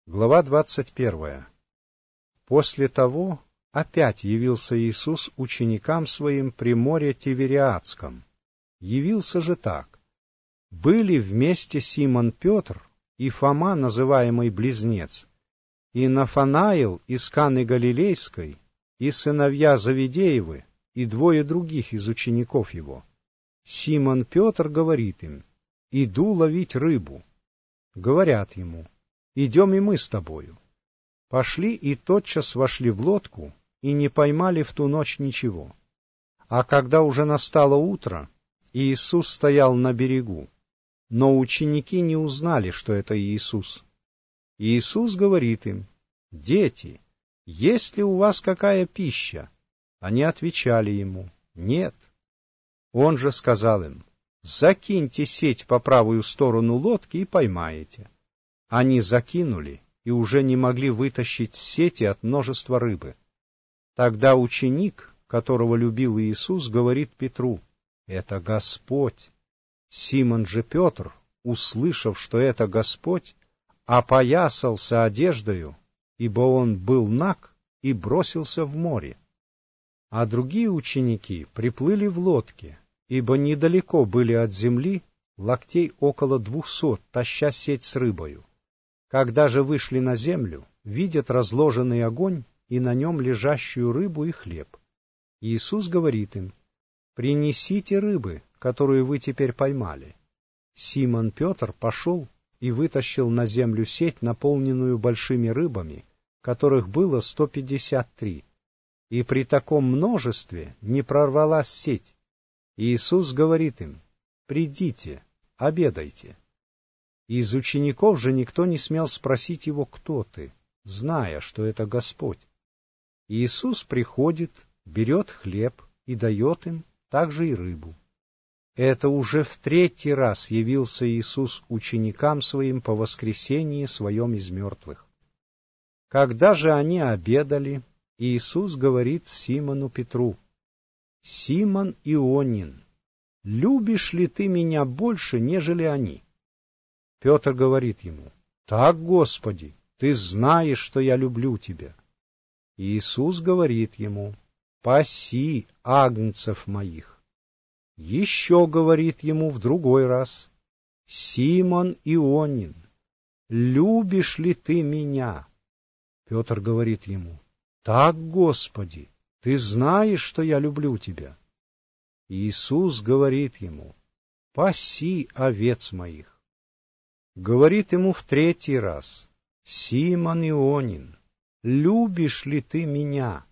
Глава 21. После того опять явился Иисус ученикам своим при море Тивериадском. Явился же так. Были вместе Симон Петр и Фома, называемый Близнец, и Нафанаил из Каны Галилейской, и сыновья Завидеевы, и двое других из учеников его. Симон Петр говорит им: «Иду ловить рыбу». Говорят ему: «Идем и мы с тобою». Пошли и тотчас вошли в лодку, и не поймали в ту ночь ничего. А когда уже настало утро, Иисус стоял на берегу, но ученики не узнали, что это Иисус. Иисус говорит им: «Дети, есть ли у вас какая пища?» Они отвечали ему: «Нет». Он же сказал им: «Закиньте сеть по правую сторону лодки и поймаете». Они закинули и уже не могли вытащить сети от множества рыбы. Тогда ученик, которого любил Иисус, говорит Петру: «Это Господь». Симон же Петр, услышав, что это Господь, опоясался одеждою, ибо он был наг, и бросился в море. А другие ученики приплыли в лодке, ибо недалеко были от земли, локтей около 200, таща сеть с рыбою. Когда же вышли на землю, видят разложенный огонь и на нем лежащую рыбу и хлеб. Иисус говорит им: «Принесите рыбы, которую вы теперь поймали». Симон Петр пошел и вытащил на землю сеть, наполненную большими рыбами, которых было 153. И при таком множестве не прорвалась сеть. Иисус говорит им: «Придите, обедайте». Из учеников же никто не смел спросить его: «Кто ты?», зная, что это Господь. Иисус приходит, берет хлеб и дает им, также и рыбу. Это уже в 3-й раз явился Иисус ученикам своим по воскресении своем из мертвых. Когда же они обедали, Иисус говорит Симону Петру: «Симон Ионин, любишь ли ты меня больше, нежели они?» Петр говорит ему: «Так, Господи, ты знаешь, что я люблю тебя». Иисус говорит ему: «Паси агнцев моих». Еще говорит ему в другой раз: «Симон Ионин, любишь ли ты меня?» Петр говорит ему: «Так, Господи, ты знаешь, что я люблю тебя». Иисус говорит ему: «Паси овец моих». Говорит ему в 3-й раз: «Симон Ионин, любишь ли ты меня?»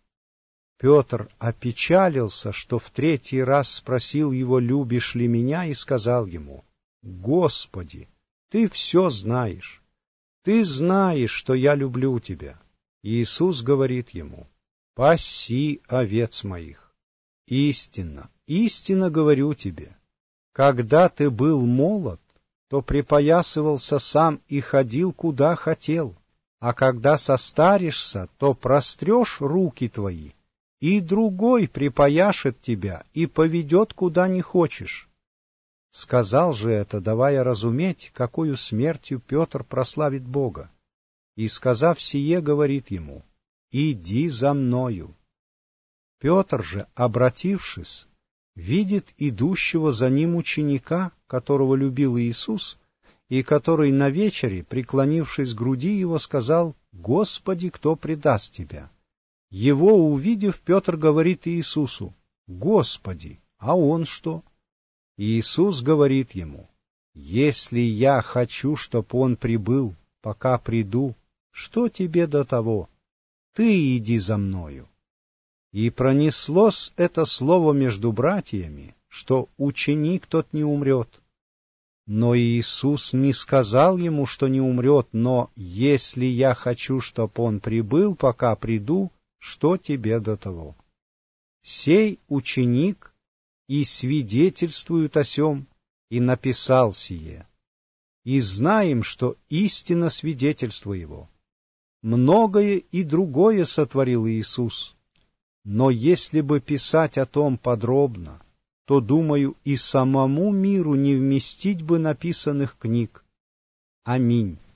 Петр опечалился, что в 3-й раз спросил его: «Любишь ли меня?» и сказал ему: «Господи, ты все знаешь. Ты знаешь, что я люблю тебя». Иисус говорит ему: «Паси овец моих. Истинно, истинно говорю тебе, когда ты был молод, то припоясывался сам и ходил, куда хотел, а когда состаришься, то прострешь руки твои, и другой припояшет тебя и поведет, куда не хочешь». Сказал же это, давая разуметь, какою смертью Петр прославит Бога. И, сказав сие, говорит ему: «Иди за мною». Петр же, обратившись, видит идущего за ним ученика, которого любил Иисус, и который на вечере, преклонившись к груди его, сказал: «Господи, кто предаст тебя?» Его увидев, Петр говорит Иисусу: «Господи, а он что?» Иисус говорит ему: «Если я хочу, чтоб он прибыл, пока приду, что тебе до того? Ты иди за мною». И пронеслось это слово между братьями, что ученик тот не умрет. Но Иисус не сказал ему, что не умрет, но «если я хочу, чтоб он прибыл, пока приду, что тебе до того?» Сей ученик и свидетельствует о сем, и написал сие. И знаем, что истинно свидетельство его. Многое и другое сотворил Иисус. Но если бы писать о том подробно, то, думаю, и самому миру не вместить бы написанных книг. Аминь.